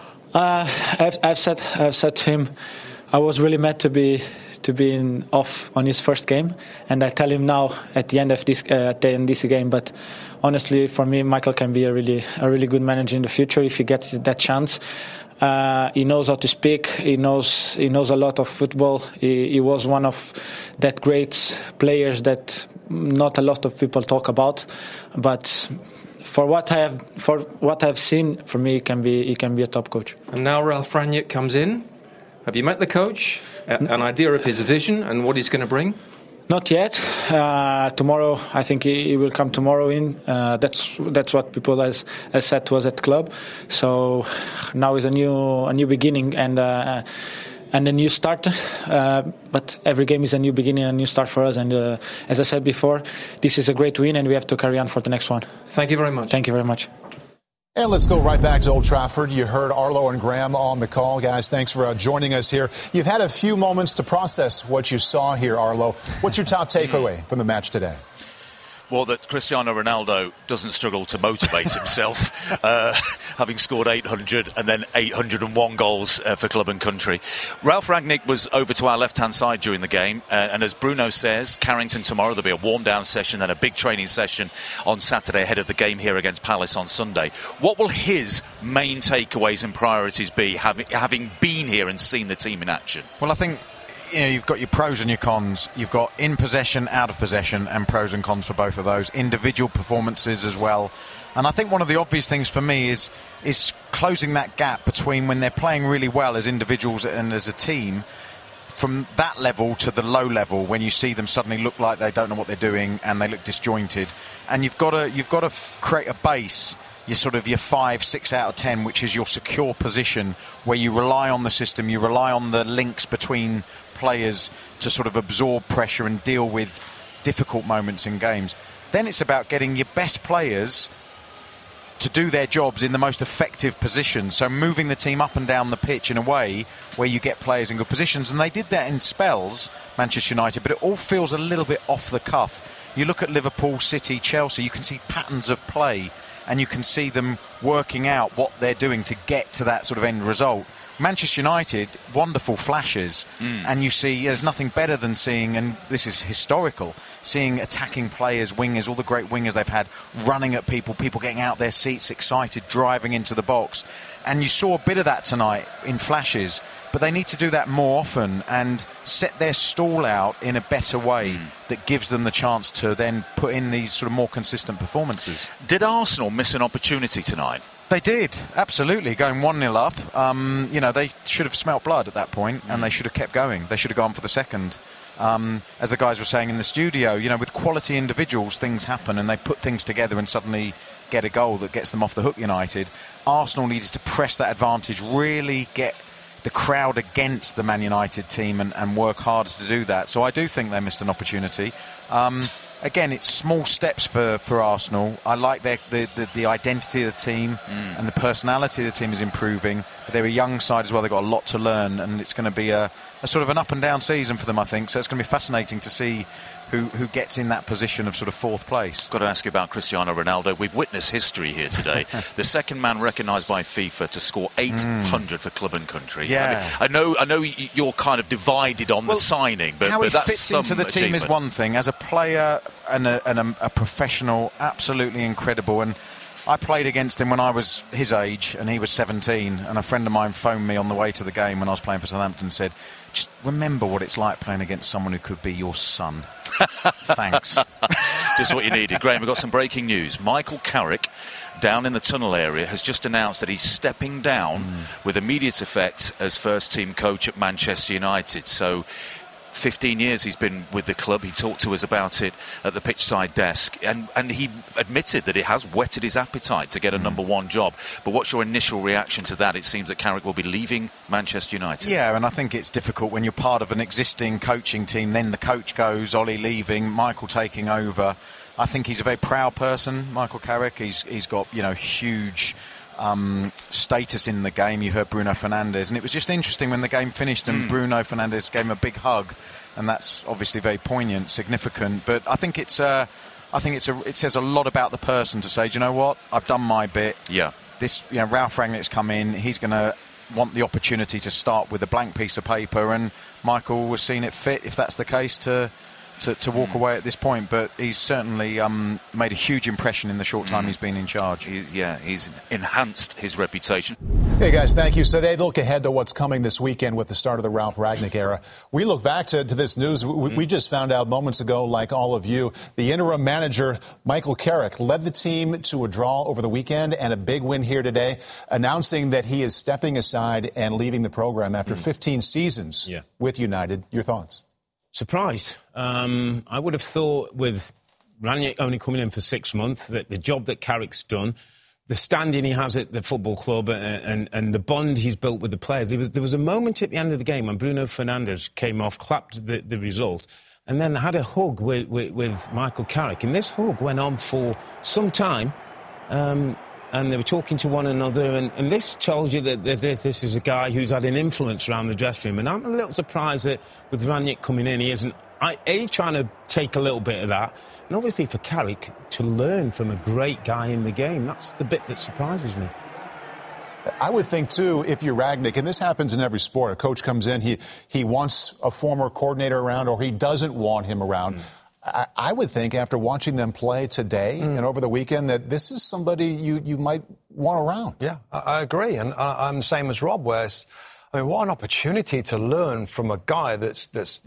I've said to him, I was really mad to be off on his first game, and I tell him now at the end of this game. But honestly, for me, Michael can be a really good manager in the future if he gets that chance. He knows how to speak. He knows a lot of football. He was one of that great players that not a lot of people talk about. But for what I've seen, for me, he can be a top coach. And now Ralf Rangnick comes in. Have you met the coach? An idea of his vision and what he's going to bring? Not yet. Tomorrow, I think he will come tomorrow in. That's what people has said to us at the club. So now is a new beginning and a new start. But every game is a new beginning, a new start for us. And as I said before, this is a great win, and we have to carry on for the next one. Thank you very much. Thank you very much. And let's go right back to Old Trafford. You heard Arlo and Graham on the call. Guys, thanks for joining us here. You've had a few moments to process what you saw here, Arlo. What's your top takeaway from the match today? Well, that Cristiano Ronaldo doesn't struggle to motivate himself, having scored 800 and then 801 goals for club and country. Ralf Rangnick was over to our left-hand side during the game, and as Bruno says, Carrington tomorrow, there'll be a warm-down session and a big training session on Saturday ahead of the game here against Palace on Sunday. What will his main takeaways and priorities be, having been here and seen the team in action? Well, I think you've got your pros and your cons. You've got in possession, out of possession, and pros and cons for both of those. Individual performances as well. And I think one of the obvious things for me is closing that gap between when they're playing really well as individuals and as a team, from that level to the low level, when you see them suddenly look like they don't know what they're doing and they look disjointed. And you've got to create a base, your 5, 6 out of 10, which is your secure position, where you rely on the system, you rely on the links between players to sort of absorb pressure and deal with difficult moments in games. Then it's about getting your best players to do their jobs in the most effective position. So moving the team up and down the pitch in a way where you get players in good positions. And they did that in spells, Manchester United, but it all feels a little bit off the cuff. You look at Liverpool, City, Chelsea, you can see patterns of play and you can see them working out what they're doing to get to that sort of end result. Manchester United, wonderful flashes, and you see there's nothing better than seeing, and this is historical, seeing attacking players, wingers, all the great wingers they've had, running at people getting out their seats, excited, driving into the box. And you saw a bit of that tonight in flashes, but they need to do that more often and set their stall out in a better way that gives them the chance to then put in these sort of more consistent performances. Did Arsenal miss an opportunity tonight? They did, absolutely, going 1-0 up. They should have smelt blood at that point, and they should have kept going. They should have gone for the second. As the guys were saying in the studio, with quality individuals, things happen, and they put things together and suddenly get a goal that gets them off the hook, United. Arsenal needed to press that advantage, really get the crowd against the Man United team and work harder to do that. So I do think they missed an opportunity. Again, it's small steps for Arsenal. I like the identity of the team and the personality of the team is improving. But they're a young side as well. They've got a lot to learn, and it's going to be a sort of an up and down season for them, I think. So it's going to be fascinating to see who gets in that position of sort of fourth place. Got to ask you about Cristiano Ronaldo. We've witnessed history here today. The second man recognised by FIFA to score 800 for club and country. Yeah. I know you're kind of divided on the signing, but how he that's fits into the team is one thing. As a player and a professional, absolutely incredible. And I played against him when I was his age and he was 17, and a friend of mine phoned me on the way to the game when I was playing for Southampton and said, just remember what it's like playing against someone who could be your son. Thanks. Just what you needed. Graham, we've got some breaking news. Michael Carrick, down in the tunnel area, has just announced that he's stepping down with immediate effect as first team coach at Manchester United. So 15 years he's been with the club. He talked to us about it at the pitchside desk, and he admitted that it has whetted his appetite to get a number one job. But what's your initial reaction to that? It seems that Carrick will be leaving Manchester United. Yeah, and I think it's difficult when you're part of an existing coaching team, then the coach goes, Ollie leaving, Michael taking over. I think he's a very proud person, Michael Carrick. He's got huge status in the game. You heard Bruno Fernandes, and it was just interesting when the game finished and Bruno Fernandes gave him a big hug, and that's obviously very poignant, significant. But I think it says a lot about the person to say, do you know what, I've done my bit. Yeah. This, Ralph Rangnick's come in. He's going to want the opportunity to start with a blank piece of paper, and Michael was seen it fit, if that's the case, to walk away at this point. But he's certainly made a huge impression in the short time he's been in charge. He's enhanced his reputation. Hey guys, thank you. So they look ahead to what's coming this weekend with the start of the Ralph Rangnick era. We look back to this news. We just found out moments ago, like all of you, the interim manager, Michael Carrick, led the team to a draw over the weekend and a big win here today, announcing that he is stepping aside and leaving the program after 15 seasons with United. Your thoughts? Surprised. I would have thought with Rangnick only coming in for 6 months that the job that Carrick's done, the standing he has at the football club and the bond he's built with the players. There was a moment at the end of the game when Bruno Fernandes came off, clapped the result, and then had a hug with Michael Carrick. And this hug went on for some time. And they were talking to one another, and this tells you that this is a guy who's had an influence around the dressing room. And I'm a little surprised that with Rangnick coming in, he isn't trying to take a little bit of that. And obviously for Carrick to learn from a great guy in the game, that's the bit that surprises me. I would think, too, if you're Rangnick, and this happens in every sport, a coach comes in, he wants a former coordinator around, or he doesn't want him around. I would think after watching them play today and over the weekend that this is somebody you might want around. Yeah, I agree. And I'm the same as Rob, where what an opportunity to learn from a guy that's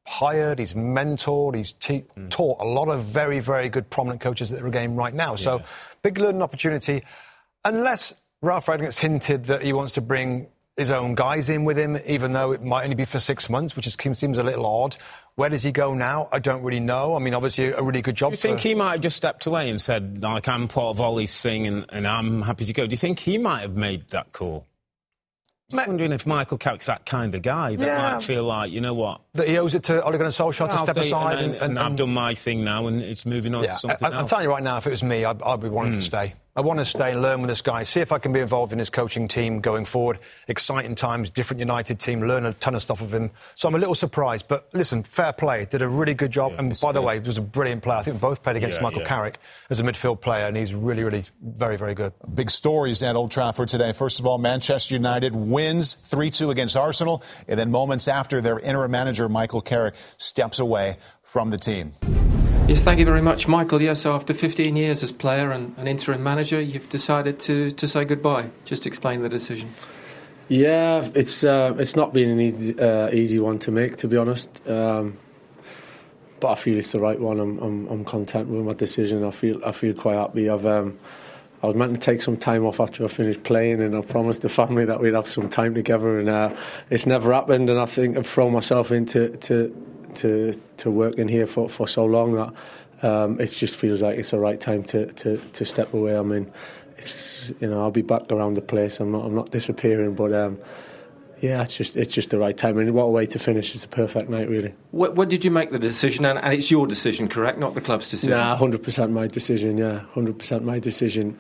hired, he's mentored, he's taught a lot of very, very good prominent coaches at the game right now. So, big learning opportunity. Unless Ralph Rangnick's hinted that he wants to bring his own guys in with him, even though it might only be for 6 months, which seems a little odd. Where does he go now? I don't really know. I mean, obviously, a really good job. Do you think he might have just stepped away and said, like, I'm part of Ollie's thing and I'm happy to go? Do you think he might have made that call? Just wondering if Michael Carrick's that kind of guy that might feel like, you know what? That he owes it to Ole Gunnar Solskjaer to step aside. And I've done my thing now and it's moving on to something else. I'm telling you right now, if it was me, I'd be wanting to stay. I want to stay and learn with this guy, see if I can be involved in his coaching team going forward. Exciting times, different United team, learn a ton of stuff of him. So I'm a little surprised. But listen, fair play. Did a really good job. And by the way, he was a brilliant player. I think we both played against Michael Carrick as a midfield player, and he's really, really very, very good. Big stories at Old Trafford today. First of all, Manchester United wins 3-2 against Arsenal. And then moments after, their interim manager, Michael Carrick, steps away from the team. Yes, thank you very much, Michael. Yes, after 15 years as player and an interim manager, you've decided to say goodbye. Just explain the decision. Yeah, it's not been an easy one to make, to be honest. But I feel it's the right one. I'm content with my decision. I feel quite happy. I was meant to take some time off after I finished playing, and I promised the family that we'd have some time together, and it's never happened. And I think I've thrown myself into working here for so long that it just feels like it's the right time to step away. I mean, it's, I'll be back around the place. I'm not disappearing, but it's just the right time. And what a way to finish! It's a perfect night, really. What did you make the decision? And it's your decision, correct? Not the club's decision. Nah, 100% my decision. Yeah, 100% my decision.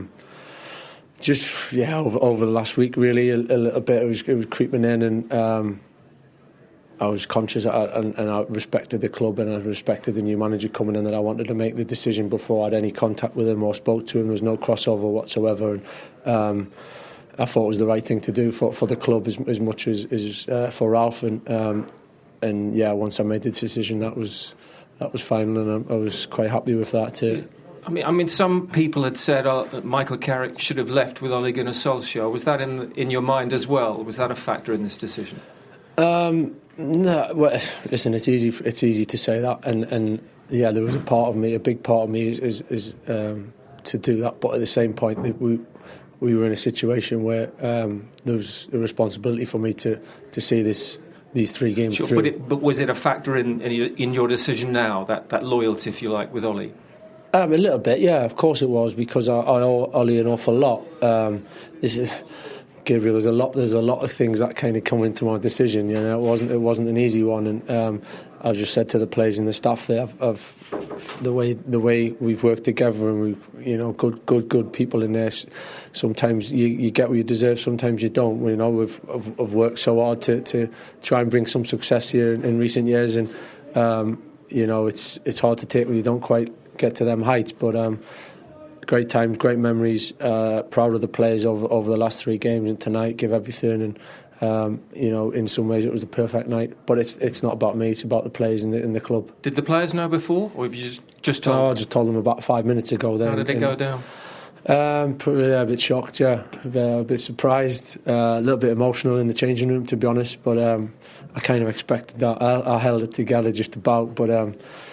Over the last week, really, a little bit. It was creeping in, and I was conscious and I respected the club and I respected the new manager coming in, that I wanted to make the decision before I had any contact with him or spoke to him. There was no crossover whatsoever, and I thought it was the right thing to do for the club as much as for Ralph. And once I made the decision, that was final, and I was quite happy with that too. I mean, some people had said Michael Carrick should have left with Ole Gunnar Solskjaer. Was that in your mind as well? Was that a factor in this decision? No, well, listen, it's easy to say that, and there was a big part of me is to do that, but at the same point, we were in a situation where there was a responsibility for me to see these 3 games through. But was it a factor in your decision now, that loyalty, if you like, with Ollie? A little bit, yeah, of course it was, because I owe Ollie an awful lot. Gabriel, there's a lot of things that kind of come into my decision. It wasn't an easy one, and I just said to the players and the staff there, of the way we've worked together, and we've good people in there. Sometimes you get what you deserve, sometimes you don't. We've worked so hard to try and bring some success here in recent years, and it's hard to take when you don't quite get to them heights, but. Great times, great memories. Proud of the players over the last 3 games, and tonight give everything. And in some ways it was the perfect night. But it's not about me; it's about the players in the club. Did the players know before, or have you just told? No, I just told them about 5 minutes ago. How did it go down? Probably a bit shocked, yeah, a bit surprised, a little bit emotional in the changing room, to be honest. But I kind of expected that. I held it together just about. But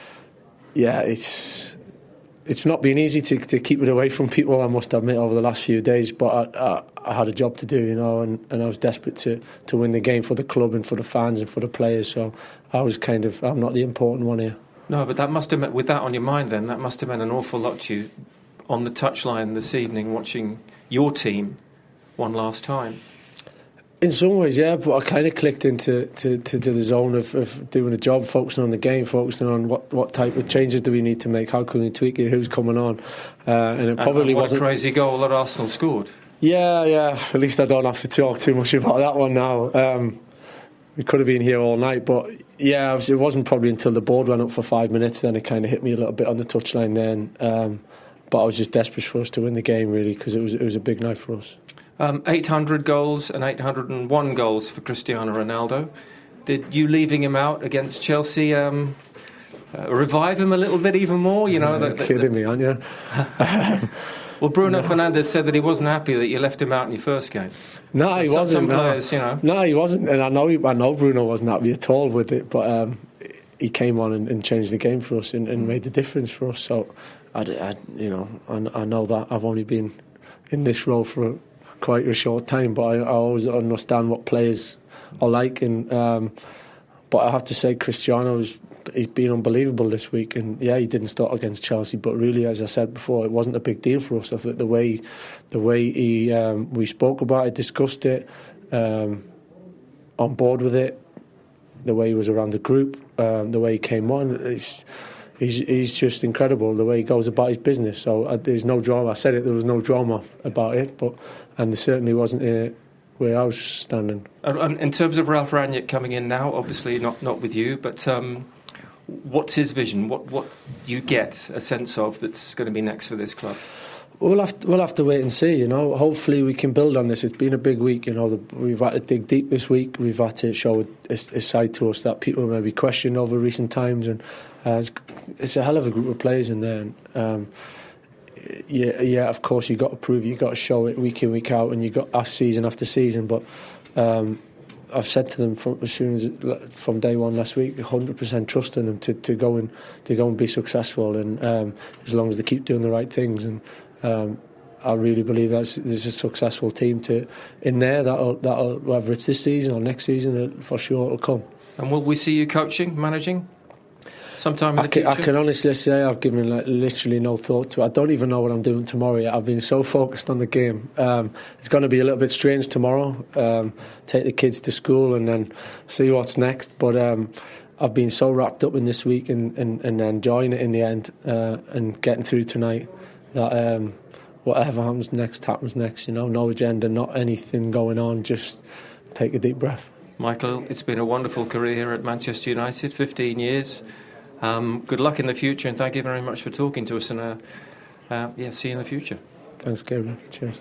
It's not been easy to keep it away from people, I must admit, over the last few days. But I had a job to do, and I was desperate to win the game for the club and for the fans and for the players. So I'm not the important one here. No, but that must have meant, with that on your mind then, that must have meant an awful lot to you on the touchline this evening, watching your team one last time. In some ways, yeah, but I kind of clicked into the zone of doing a job, focusing on the game, focusing on what type of changes do we need to make, how can we tweak it, who's coming on, and it probably wasn't. A crazy goal that Arsenal scored. Yeah. At least I don't have to talk too much about that one now. We could have been here all night, but yeah, it wasn't probably until the board went up for 5 minutes then it kind of hit me a little bit on the touchline then. But I was just desperate for us to win the game, really, because it was a big night for us. 800 goals and 801 goals for Cristiano Ronaldo. Did you leaving him out against Chelsea revive him a little bit even more? You're kidding me, aren't you? Well, Bruno Fernandes said that he wasn't happy that you left him out in your first game. No, he wasn't. Some players, you know. No, he wasn't, and I know Bruno wasn't happy at all with it. But he came on and changed the game for us and made the difference for us. So, I know that I've only been in this role for quite a short time, but I always understand what players are like. And but I have to say, Cristiano he's been unbelievable this week. And yeah, he didn't start against Chelsea, but really, as I said before, it wasn't a big deal for us. I thought the way he we spoke about it, discussed it, on board with it, the way he was around the group, the way he came on, he's just incredible. The way he goes about his business. So there's no drama. I said it. There was no drama about it, and there certainly wasn't where I was standing. And in terms of Ralf Rangnick coming in now, obviously not with you, but what's his vision? What do you get a sense of that's going to be next for this club? We'll have to wait and see. You know, hopefully we can build on this. It's been a big week. You know, we've had to dig deep this week. We've had to show a side to us that people maybe questioned over recent times, and it's a hell of a group of players in there. And, yeah, of course you got to prove, you got to show it week in, week out, and you got season after season. But I've said to them from day one last week, 100% trusting them to go and be successful, and as long as they keep doing the right things. And I really believe there's a successful team in there that'll whether it's this season or next season, for sure it'll come. And will we see you coaching, managing sometime in the future? I can honestly say I've given literally no thought to it. I don't even know what I'm doing tomorrow yet. I've been so focused on the game. It's going to be a little bit strange tomorrow. Take the kids to school and then see what's next. But I've been so wrapped up in this week and enjoying it in the end, and getting through tonight, that whatever happens next. You know, no agenda, not anything going on. Just take a deep breath. Michael, it's been a wonderful career here at Manchester United, 15 years. Good luck in the future, and thank you very much for talking to us. And see you in the future. Thanks, Gabriel. Cheers.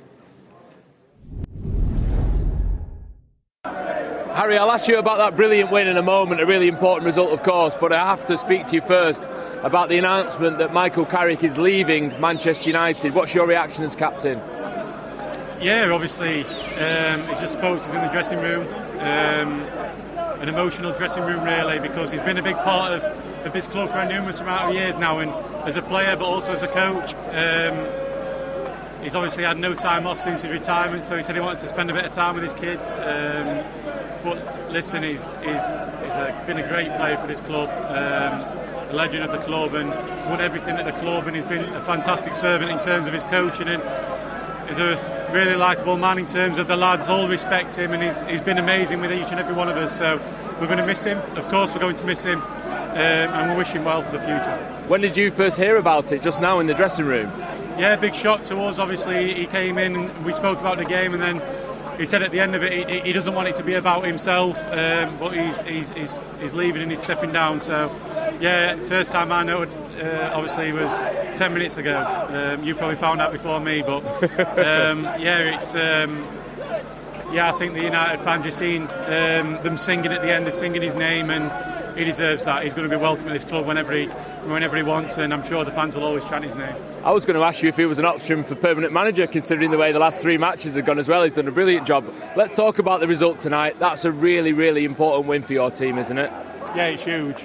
Harry, I'll ask you about that brilliant win in a moment, a really important result, of course, but I have to speak to you first about the announcement that Michael Carrick is leaving Manchester United. What's your reaction as captain? Yeah, obviously, he just spoke to us in the dressing room, an emotional dressing room really, because he's been a big part of this club for a numerous amount of years now, and as a player but also as a coach. He's obviously had no time off since his retirement, so he said he wanted to spend a bit of time with his kids. But listen, he's been a great player for this club, a legend of the club, and won everything at the club, and he's been a fantastic servant in terms of his coaching, and he's a really likeable man in terms of the lads all respect him, and he's been amazing with each and every one of us. So we're going to miss him. Of course we're going to miss him, and we wish him well for the future. When did you first hear about it? Just now in the dressing room? Yeah, big shock to us. Obviously, he came in and we spoke about the game, and then he said at the end of it he doesn't want it to be about himself, but he's leaving and he's stepping down. So, yeah, first time I noted, obviously, was 10 minutes ago. You probably found out before me, but I think the United fans, you've seen them singing at the end, they're singing his name, and he deserves that. He's going to be welcome at this club whenever he wants, and I'm sure the fans will always chant his name. I was going to ask you if he was an option for permanent manager, considering the way the last 3 matches have gone as well. He's done a brilliant job. Let's talk about the result tonight. That's a really, really important win for your team, isn't it? Yeah, it's huge.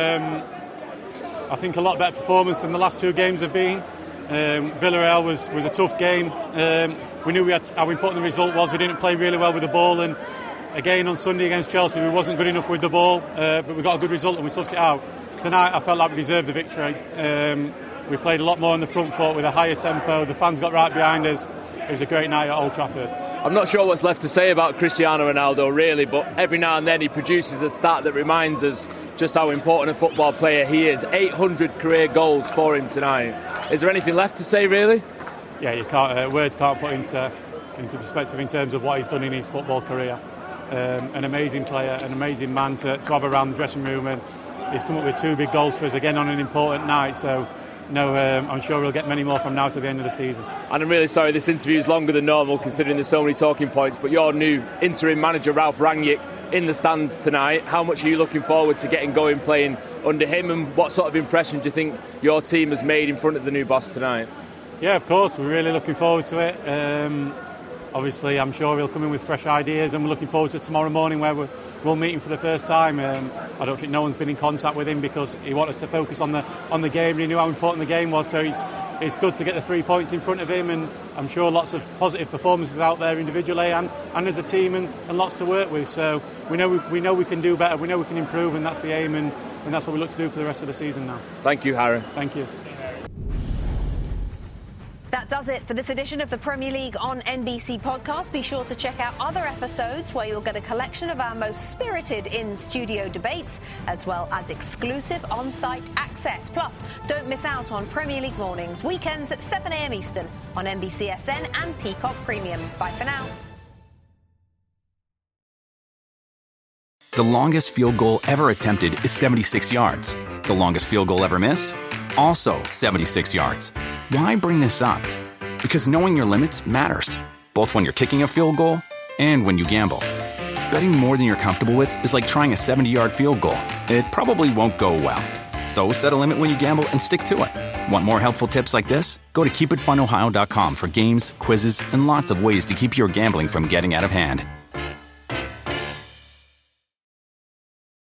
I think a lot better performance than the last 2 games have been. Villarreal was a tough game. We knew how important the result was. We didn't play really well with the ball, and again on Sunday against Chelsea we wasn't good enough with the ball, but we got a good result and we toughed it out. Tonight I felt like we deserved the victory. We played a lot more on the front foot with a higher tempo. The fans got right behind us. It was a great night at Old Trafford. I'm not sure what's left to say about Cristiano Ronaldo really, but every now and then he produces a stat that reminds us just how important a football player he is. 800 career goals for him tonight. Is there anything left to say really? Yeah, you can't. Words can't put into perspective in terms of what he's done in his football career. An amazing player, an amazing man to have around the dressing room, and he's come up with 2 big goals for us again on an important night. So, I'm sure we'll get many more from now to the end of the season. And I'm really sorry this interview is longer than normal considering there's so many talking points, but your new interim manager Ralf Rangnick in the stands tonight. How much are you looking forward to getting going playing under him, and what sort of impression do you think your team has made in front of the new boss tonight? Yeah, of course. We're really looking forward to it. Obviously, I'm sure he'll come in with fresh ideas, and we're looking forward to tomorrow morning where we'll meet him for the first time. I don't think no one's been in contact with him because he wanted us to focus on the game, and he knew how important the game was. So it's good to get the 3 points in front of him, and I'm sure lots of positive performances out there individually and as a team, and lots to work with. So we know we can do better. We know we can improve, and that's the aim, and that's what we look to do for the rest of the season now. Thank you, Harry. Thank you. That does it for this edition of the Premier League on NBC podcast. Be sure to check out other episodes where you'll get a collection of our most spirited in-studio debates, as well as exclusive on-site access. Plus, don't miss out on Premier League mornings, weekends at 7 a.m. Eastern on NBCSN and Peacock Premium. Bye for now. The longest field goal ever attempted is 76 yards. The longest field goal ever missed? Also 76 yards. Why bring this up? Because knowing your limits matters, both when you're kicking a field goal and when you gamble. Betting more than you're comfortable with is like trying a 70-yard field goal. It probably won't go well. So set a limit when you gamble and stick to it. Want more helpful tips like this? Go to keepitfunohio.com for games, quizzes, and lots of ways to keep your gambling from getting out of hand.